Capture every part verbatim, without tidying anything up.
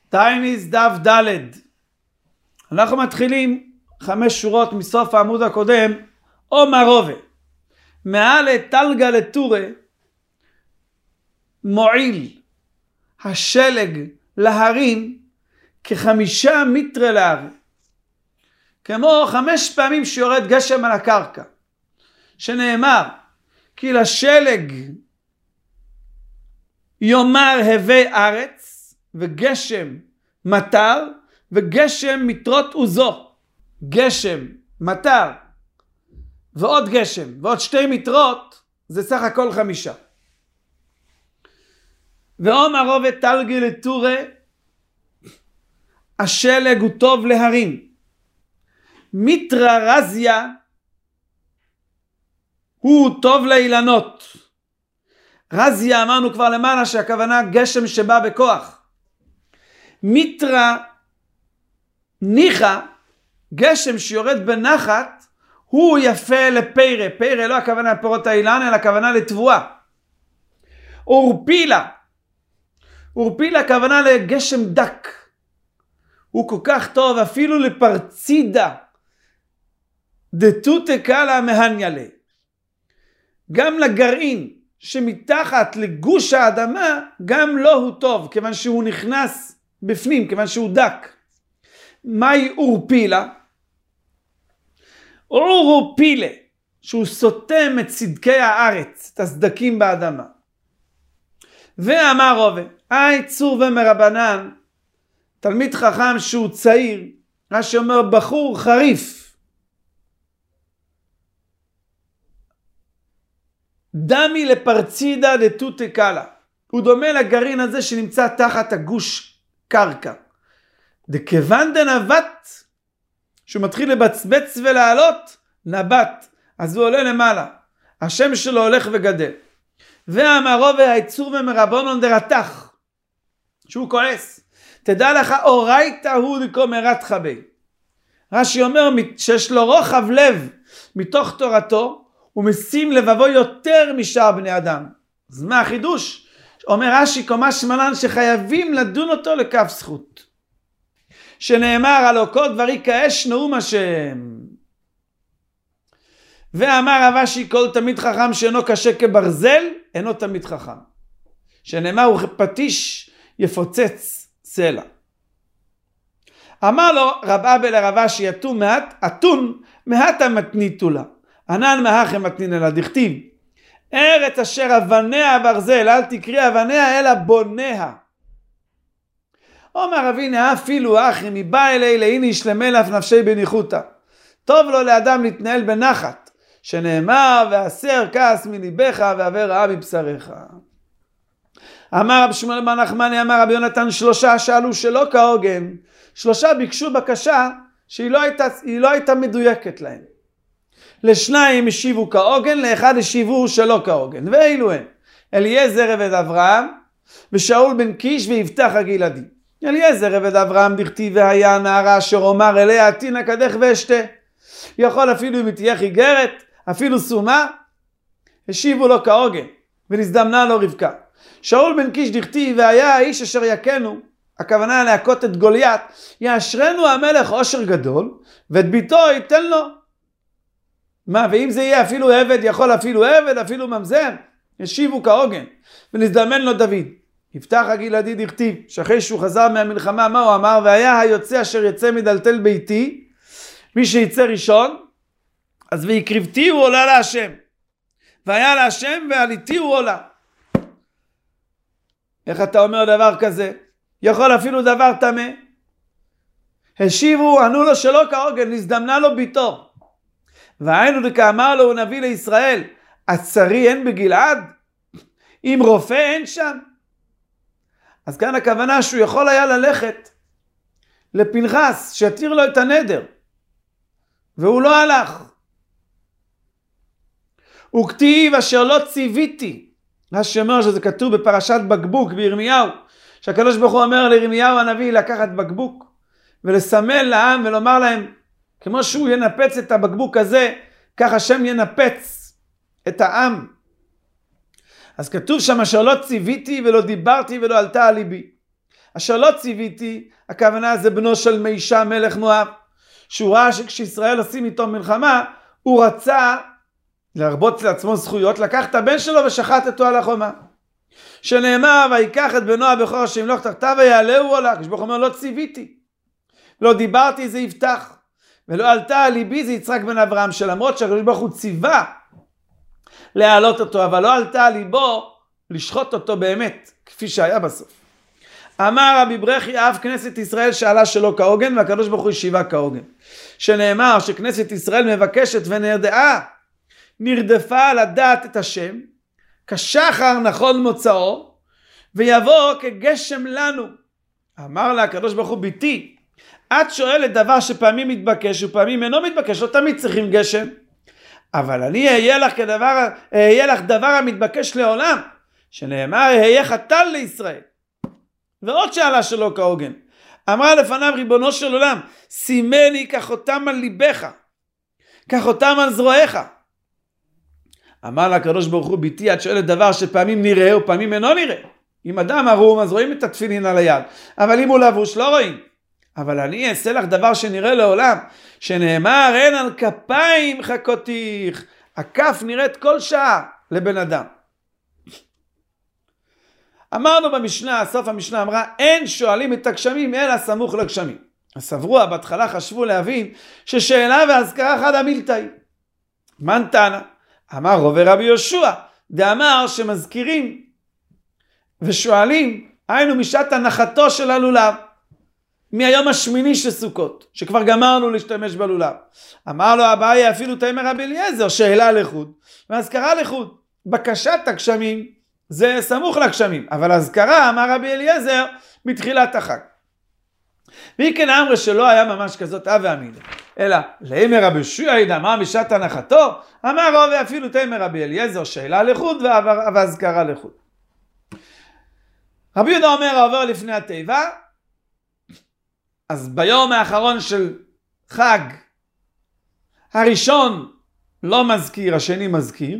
טייניס דף ד'. אנחנו מתחילים חמש שורות מסוף העמוד הקודם. אומר רובה מעל תלגה לטורה מועיל השלג להרים כחמישה מטר להר, כמו חמש פעמים שיורד גשם על הקרקע, שנאמר כי לשלג יאמר הווי ארץ, וגשם מטר, וגשם מטרות עוזו. גשם מטר ועוד גשם ועוד שתי מטרות, זה סך הכל חמישה. ואומר רובה תלגי לטורה, השלג הוא טוב להרים. מיטרה רזיה הוא טוב לאילנות. רזיה אמרנו כבר למעלה שהכוונה גשם שבא בכוח. מיטרה ניחה, גשם שיורד בנחת, הוא יפה לפיירה. פיירה לא הכוונה לפירות האילן, אלא הכוונה לתבואה. אורפילה, אורפילה הכוונה לגשם דק. הוא כל כך טוב אפילו לפרצידה דתותה קלה מהניאלה. גם לגרעין שמתחת לגוש האדמה, גם לא הוא טוב, כיוון שהוא נכנס בפנים, כיוון שהוא דק. מהי אורפילה? אורופילה, שהוא סותם את צדקי הארץ, את הסדקים באדמה. ואמר רובה, אי צור ומרבנן, תלמיד חכם שהוא צעיר, מה שאומר בחור חריף, דמי לפרצידה דתותה קלה. הוא דומה לגרעין הזה שנמצא תחת הגוש קרקע. דכיוון דנבט, שהוא מתחיל לבצבץ ולעלות, נבט, אז הוא עולה למעלה. השם שלו הולך וגדל. ואמר רובה היצור ומרבנן דרתח, שהוא כועס. תדע לך אורייתא הוא דקו מרתך בי. רש"י אומר שיש לו רוחב לב מתוך תורתו, הוא משים לבבו יותר משאר בני אדם. אז מה החידוש? אומר רש"י קומה שמלן שחייבים לדון אותו לכף זכות. שנאמר הלא כל דברי כאש נאום השם. ואמר רב אשי כל תמיד חכם שאינו קשה כברזל, אינו תמיד חכם. שנאמר הוא פטיש יפוצץ סלע. אמר לו רב אבא לרב אשי אתון מעט, אתון מעט המתניתו לה. ענן מהכם מתנין אלא דכתיב. ארץ אשר אבניה ברזל, אל תקריא אבניה אלא בוניה. אומר רבינה אפילו אחי מבא אלי להיני ישלמה לאף נפשי בניחותה. טוב לו לאדם להתנהל בנחת, שנאמר והסר כעס מליבך והעבר רעה מבשריך. אמר רב שמואל בר נחמני אמר רבי יונתן שלושה שאלו שלא כהוגן, שלושה ביקשו בקשה שהיא לא הייתה, היא לא הייתה מדויקת להם. לשניים השיבו כהוגן, לאחד השיבו שלא כהוגן, ואילו הם אליעזר עבד אברהם ושאול בן קיש ויפתח הגלעדי. אליעזר עבד אברהם דכתיב והיה נערה אשר אומר אליה עתינה קדך ואשתה. יכול אפילו אם היא תהיה חיגרת, אפילו סומה, השיבו לו כהוגן ונזדמנה לו רבקה. שאול בן קיש דכתיב והיה האיש אשר יכנו, הכוונה להכות את גוליית, יאשרנו המלך עושר גדול ואת ביתו ייתן לו. מה, ואם זה יהיה אפילו עבד, יכול אפילו עבד, אפילו ממזר, השיבו כהוגן ונזדמן לו דוד. יפתח הגלעדי דכתיב שאחרי שהוא חזר מהמלחמה מה הוא אמר? והיה היוצא אשר יצא מדלתל ביתי, מי שיצא ראשון, אז ויקריבתי הוא עולה להשם, והיה להשם ועליתי הוא עולה. איך אתה אומר דבר כזה? יכול אפילו דבר תמה. השיבו, ענו לו שלא כהוגן, נזדמנה לו ביתו. והיינו דכאמר לו הוא נביא לישראל, הצרי אין בגלעד? אם רופא אין שם? אז כאן הכוונה שהוא יכול היה ללכת לפנחס שיתיר לו את הנדר, והוא לא הלך. וכתיב אשר לא ציוויתי, מה שאומר שזה כתוב בפרשת בקבוק בירמיהו, שהקדוש ברוך הוא אומר לירמיהו הנביא לקחת בקבוק ולסמל לעם ולומר להם כמו שהוא ינפץ את הבקבוק הזה, כך השם ינפץ את העם. אז כתוב שם אשר לא ציוויתי ולא דיברתי ולא עלתה על ליבי. אשר לא ציוויתי, הכוונה זה בנו של מישה מלך מואב, שהוא ראה שכשישראל עושים איתו מלחמה, הוא רצה להרבות לעצמו זכויות, לקח את הבן שלו ושחט אותו על החומה. שנאמר, ויקח את בנו הבכור שימלוך תחתיו ויעלהו עולה. הקדוש ברוך הוא אומר, לא ציוויתי, לא דיברתי, זה יפתח, ולא עלתה על ליבי, זה יצחק בן אברהם, שלמרות שהקדוש ברוך הוא ציווה להעלות אותו, אבל לא עלתה על ליבו לשחוט אותו באמת, כפי שהיה בסוף. אמר רבי ברכי, אף כנסת ישראל שאלה שלא כהוגן, והקדוש ברוך הוא השיבה כהוגן. שנאמר שכנסת ישראל מבקשת ונרדעה, נרדפה לדעת את השם, כשחר נכון מוצאו, ויבוא כגשם לנו. אמר לה הקדוש ברוך הוא, ביתי, את שואלת דבר שפעמים מתבקש ופעמים אינו מתבקש, לא תמיד צריכים גשם, אבל אני אהיה לך כדבר, אהיה לך דבר המתבקש לעולם, שנאמר, אהיה חתן לישראל. ועוד שאלה שלא כהוגן. אמרה לפניו, ריבונו של עולם, שימני קח אותם על ליבך, קח אותם על זרועיך. אמר לה הקדוש ברוך הוא, ביתי, את שואלת דבר שפעמים נראה ופעמים אינו נראה. אם אדם ערום אז רואים את התפילין על היד, אבל אם הוא לבוש לא רואים. אבל אני אעשה לך דבר שנראה לעולם, שנאמר, אין על כפיים חכותיך. הכף נראית כל שעה לבן אדם. אמרנו במשנה, סוף המשנה אמרה, אין שואלים את הגשמים אלא סמוך לגשמים. אז סברו, בהתחלה חשבו להבין ששאלה והזכרה חד המילתאי. מן תנא? אמר רובי רבי יהושע, דאמר שמזכירים ושואלים, היינו משעת הנחתו של הלולב, מהיום השמיני של סוכות, שכבר גמרנו להשתמש בלולב. אמר לו אביי, אפילו תאמר רבי אליעזר, שאלה לחוד, והזכרה לחוד. בקשת הגשמים זה סמוך לגשמים, אבל הזכרה, אמר רבי אליעזר, מתחילת החג. והיא כן אמרה שלא היה ממש כזאת אב ועמידה, אלא לאמר רבי יהושע דאמר משעת הנחתו, אמר רובי אפילו תאמר רבי אליעזר, שאלה לחוד והזכרה לחוד. רבי יהודה אומר, העובר לפני התיבה, אז ביום האחרון של חג, הראשון לא מזכיר, השני מזכיר,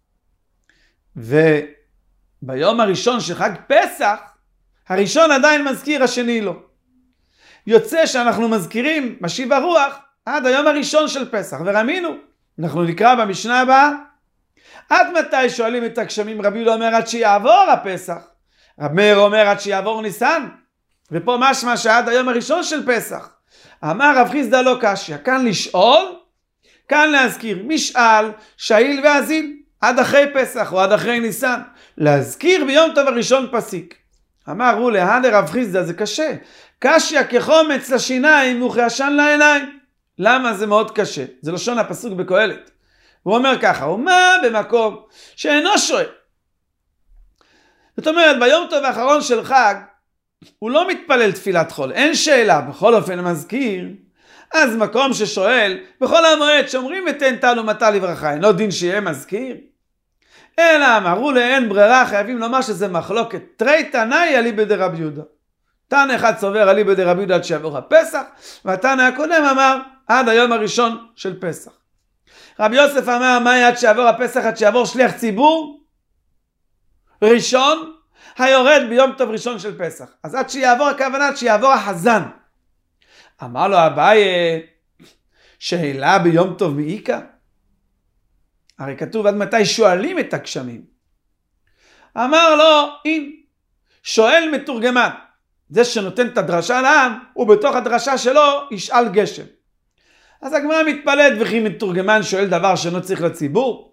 וביום הראשון של חג פסח, הראשון עדיין מזכיר, השני לא. יוצא שאנחנו מזכירים משיב הרוח עד היום הראשון של פסח, ורמינו, אנחנו נקרא במשנה הבאה, עד מתי שואלים את הגשמים? רבי יהודה אומר עד שיעבור הפסח, רב מאיר אומר עד שיעבור ניסן, ופה משמע שעד היום הראשון של פסח. אמר רב חיסדא לא קשיא, כאן לשאול, כאן להזכיר, משאל, שאיל ואזיל, עד אחרי פסח או עד אחרי ניסן, להזכיר ביום טוב הראשון פסיק. אמר הוא להד רב חיסדא, זה קשה, קשיא כחומץ לשיניים וכעשן לעיניים. למה זה מאוד קשה? זה לשון הפסוק בקהלת. הוא אומר ככה, ומה במקום שאינו שואל. זאת אומרת, ביום טוב האחרון של חג, הוא לא מתפלל תפילת חול, אין שאלה, בכל אופן מזכיר, אז מקום ששואל, בכל המועד שאומרים ותן תנו מתה לברכה, אין לא דין שיהיה מזכיר? אלא אמרו לאין ברירה, חייבים לומר שזה מחלוקת, תרי תנאי אליבא דרבי יהודה. תנא אחד סובר אליבא דרבי יהודה עד שיעבור הפסח, והתנא הקודם אמר עד היום הראשון של פסח. רבי יוסף אמר, מה עד שיעבור הפסח, עד שיעבור שליח ציבור ראשון, היורד ביום טוב ראשון של פסח. אז עד שיעבור הכוונה, עד שיעבור החזן. אמר לו אביי, שאלה ביום טוב מאיקה? הרי כתוב עד מתי שואלים את הגשמים. אמר לו, אם שואל מתורגמן, זה שנותן את הדרשה לעם, ובתוך הדרשה שלו ישאל גשם. אז הגמרא מתפלאת, וכי מתורגמן שואל דבר שלא צריך לציבור?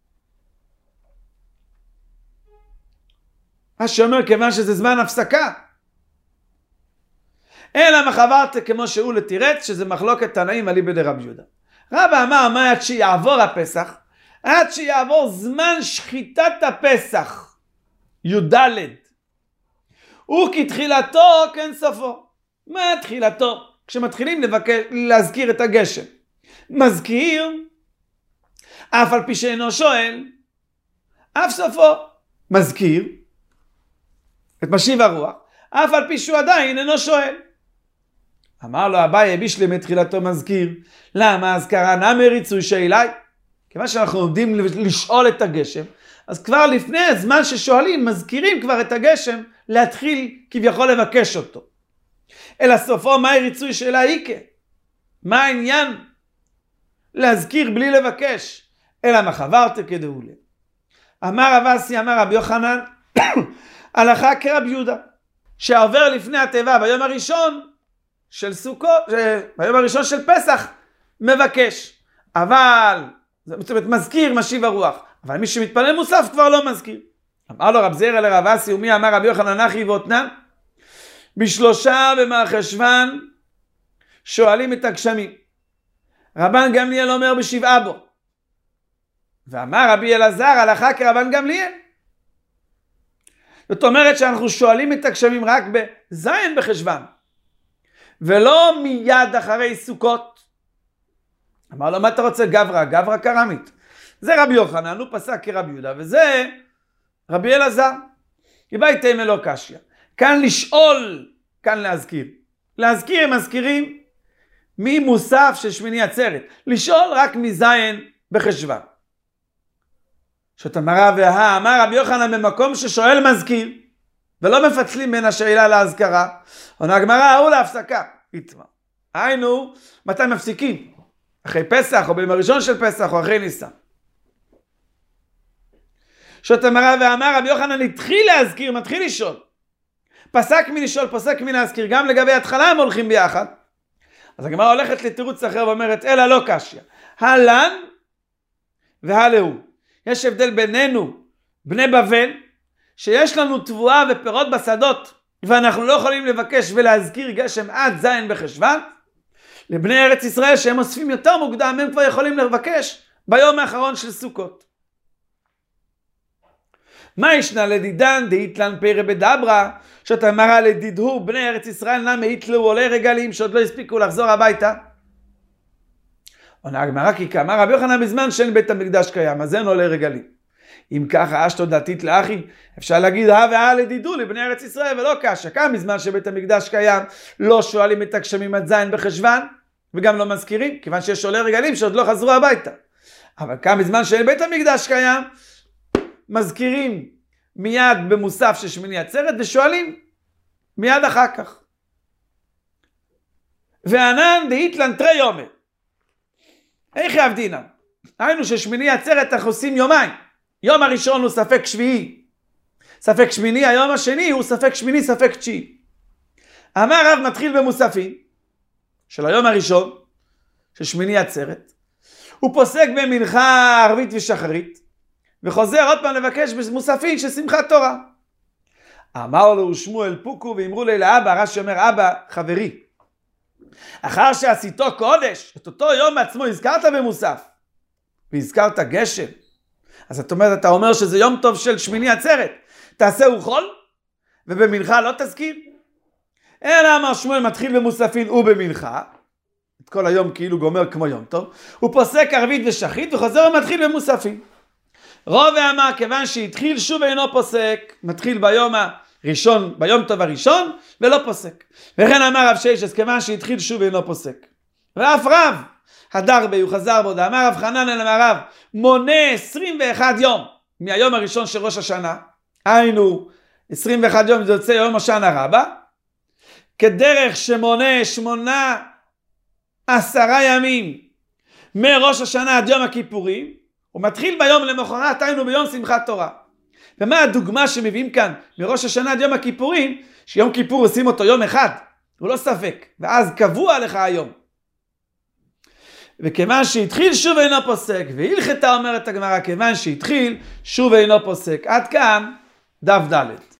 אז שאומר כיוון שזה זמן הפסקה. אלא מחברת כמו שהוא לתירץ, שזה מחלוקת תנאים אליבא דרבי יהודה. רבא אמר, מה עד שיעבור הפסח? עד שיעבור זמן שחיטת הפסח, י"ד. וכתחילתו כן סופו. מה תחילתו? כשמתחילים לבקש, להזכיר את הגשם. מזכיר, אף על פי שאינו שואל, אף סופו. מזכיר, את משיב הרוח, אף על פי שהוא עדיין אינו שואל. אמר לו אביי, בישלם את תחילתו מזכיר. למה? אז קרא נמי ריצוי שאלי. כיוון שאנחנו עומדים לשאול את הגשם, אז כבר לפני הזמן ששואלים, מזכירים כבר את הגשם להתחיל כביכול לבקש אותו. אלא סופו מהי ריצוי שאלה איקה? מה העניין להזכיר בלי לבקש? אלא מה חברת כדאולה. אמר רב אסי, אמר רבי יוחנן, הלכה כרבי יהודה, שעובר לפני התיבה ביום הראשון של סוכות, ביום הראשון של פסח, מבקש. אבל, זאת אומרת, מזכיר משיב הרוח. אבל מי שמתפלל מוסף כבר לא מזכיר. אמר לו רב זירא לרב אסי, ומי אמר רבי יוחנן אחי ואותנן? בשלושה במרחשוון שואלים את הגשמים. רבן גמליאל אומר בשבעה בו. ואמר רבי אלעזר הלכה כרבן גמליאל. זאת אומרת שאנחנו שואלים את הגשמים רק בזין בחשוון. ולא מיד אחרי סוכות. אמר לו, מה אתה רוצה? גברא, גברא קרמית. זה רבי יוחנן, הוא פסק כרבי יהודה, וזה רבי אלעזר. יבייתם מלא קשיא. כאן לשאול, כאן להזכיר. להזכיר הם מזכירים ממוסף של שמיני עצרת. לשאול רק מזין בחשוון. שאת אמרה והא, אמר רבי יוחנן במקום ששואל מזכיר, ולא מפצלים בין השאלה להזכרה. עונה הגמרא, הוא להפסקה. יתמה. היינו, מתי מפסיקים? אחרי פסח, או ביום הראשון של פסח, או אחרי ניסן. שאת אמרה ואמר, רבי יוחנן התחיל להזכיר, מתחיל לשאול. פסק מלשאול, פסק מלהזכיר, גם לגבי התחלה הם הולכים ביחד. אז הגמרא הולכת לתירוץ אחר ואומרת, אלא לא קשיא. הלן והלהו. יש הבדל בינינו, בני בבל, שיש לנו תבואה ופירות בשדות, ואנחנו לא יכולים לבקש ולהזכיר גשם עד זין בחשוון, לבני ארץ ישראל שהם אוספים יותר מוקדם, הם כבר יכולים לבקש ביום האחרון של סוכות. מה ישנה לדידן דהיתלן פרא בדברה, שאתה מראה לדידהו בני ארץ ישראל נמי היתלו עולי רגלים שעוד לא הספיקו לחזור הביתה? עונה הגמרא כי כאמר רבי יוחנן בזמן שאין בית המקדש קיים, אז אין עולי רגלים. אם ככה אשתו דתית לאחי, אפשר להגיד הא והא לדידו לבני ארץ ישראל ולא קשיא. כאן בזמן שבית המקדש קיים לא שואלים את הגשמים עד זין בחשוון וגם לא מזכירים, כיוון שיש עולי רגלים שעוד לא חזרו הביתה. אבל כאן בזמן שאין בית המקדש קיים, מזכירים מיד במוסף של שמיני עצרת ושואלים מיד אחר כך. וענן דהיתלן תרי יומי. איך יעבדינן? היינו ששמיני עצרת אנחנו עושים יומיים. יום הראשון הוא ספק שביעי, ספק שמיני, היום השני הוא ספק שמיני, ספק תשיעי. אמר רב מתחיל במוספים של היום הראשון, של שמיני עצרת, הוא פוסק במנחה ערבית ושחרית, וחוזר עוד פעם לבקש במוספים של שמחת תורה. אמר לו שמואל פוקו ואמרו לי לאבא, רש"י אומר אבא חברי, אחר שעשיתו קודש, את אותו יום עצמו הזכרת במוסף, והזכרת גשם, אז את אומרת, אתה אומר שזה יום טוב של שמיני עצרת, תעשהו חול, ובמנחה לא תזכיר. אלא אמר שמואל מתחיל במוספין ובמנחה, את כל היום כאילו גומר כמו יום טוב, הוא פוסק ערבית ושחית וחוזר ומתחיל במוספין. רוב ואמר, כיוון שהתחיל שוב אינו פוסק, מתחיל ביום הראשון, ביום טוב הראשון, ולא פוסק. וכן אמר רב ששת, כיוון שהתחיל שוב אינו פוסק. ואף רב, הדר בי, הוא חזר בו, אמר רב חנן אמר רב, מונה עשרים ואחד יום מהיום הראשון של ראש השנה, היינו עשרים ואחד יום, זה יוצא יום השנה רבה, כדרך שמונה שמונה עשרה ימים מראש השנה עד יום הכיפורים, הוא מתחיל ביום למחרת, היינו ביום שמחת תורה. ומה הדוגמה שמביאים כאן מראש השנה עד יום הכיפורים? שיום כיפור עושים אותו יום אחד, הוא לא ספק, ואז קבוע לך היום. וכיוון שהתחיל שוב אינו פוסק, והלכתה אומרת הגמרא, כיוון שהתחיל שוב אינו פוסק. עד כאן דף ד'.